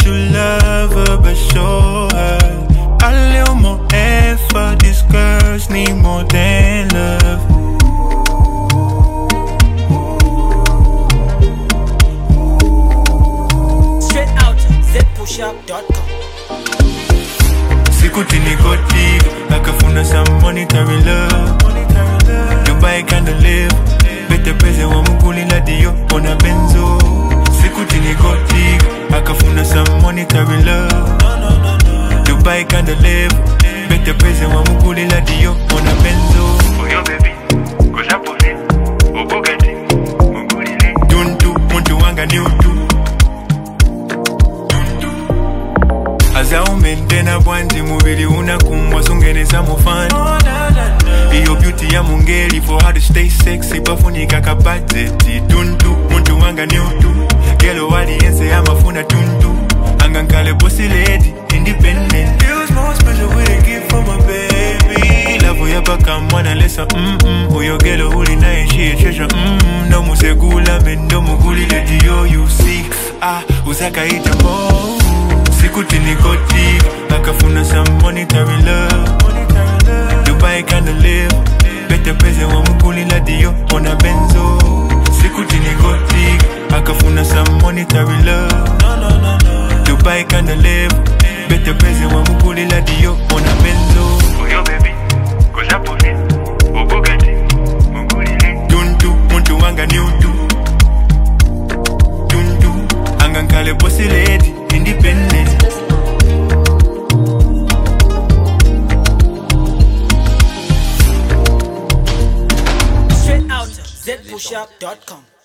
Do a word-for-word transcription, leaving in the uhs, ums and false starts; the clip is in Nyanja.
to love her, but show her a little more effort. These girls need more than love. Straight out z push up dot com. Sikuti nikoti, akafuna some monetary love. Dubai kinda live, bete pese wa mukuli la dio ona benzo. Sikuti nikoti, akafuna some monetary love. Dubai kinda live, bete pese wa mukuli la dio ona benzo. For your baby, cause I put it, oh Bugatti, mukuli le. Dundu, muntu wanga niutu. Aza umentena bwanji mubili unakumwa sungeneza mufani. Iyo beauty ya mungeli for her to stay sexy bafunika ka budget. Tuntu muntu wanga ni utu. Gelo wali ense amafuna tuntu. Angankale bossy lady independent. Feels more special with a gift from my baby. Love ya baka mwana lesa mm mm. Uyo gelo huli na she a treasure mm mm. No musegula mendo muguli lady yo you see. Ah uzaka ita mo. Sikuti nikoti, akafuna some monetary love. Dubai kinda live, bete pese wa mukuli la dio ona benzo. Sikuti nikoti, akafuna some monetary love. Dubai kinda live, bete pese wa mukuli la dio ona benzo. For your baby, cause I put it, oh Bugatti, mukuli le. Tuntu, muntu wanga ni utu. Tuntu, angankale bossy lady independent. Straight out z push up dot com.